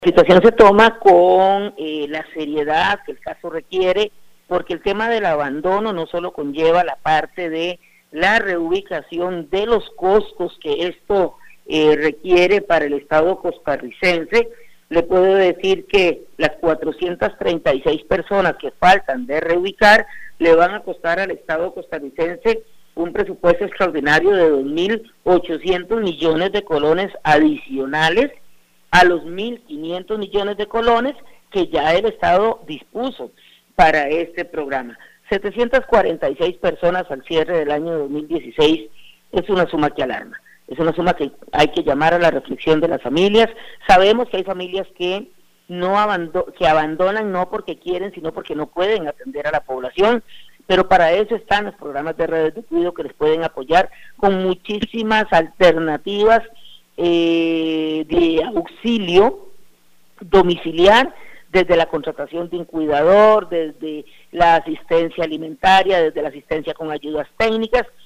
La situación se toma con la seriedad que el caso requiere, porque el tema del abandono no solo conlleva la parte de la reubicación de los costos que esto requiere para el Estado costarricense. Le puedo decir que las 436 personas que faltan de reubicar le van a costar al Estado costarricense un presupuesto extraordinario de 2.800 millones de colones adicionales a los 1.500 millones de colones que ya el Estado dispuso para este programa. 746 personas al cierre del año 2016 es una suma que alarma, es una suma que hay que llamar a la reflexión de las familias. Sabemos que hay familias que abandonan no porque quieren, sino porque no pueden atender a la población, pero para eso están los programas de redes de cuidado que les pueden apoyar con muchísimas alternativas de auxilio domiciliar, desde la contratación de un cuidador, desde la asistencia alimentaria, desde la asistencia con ayudas técnicas.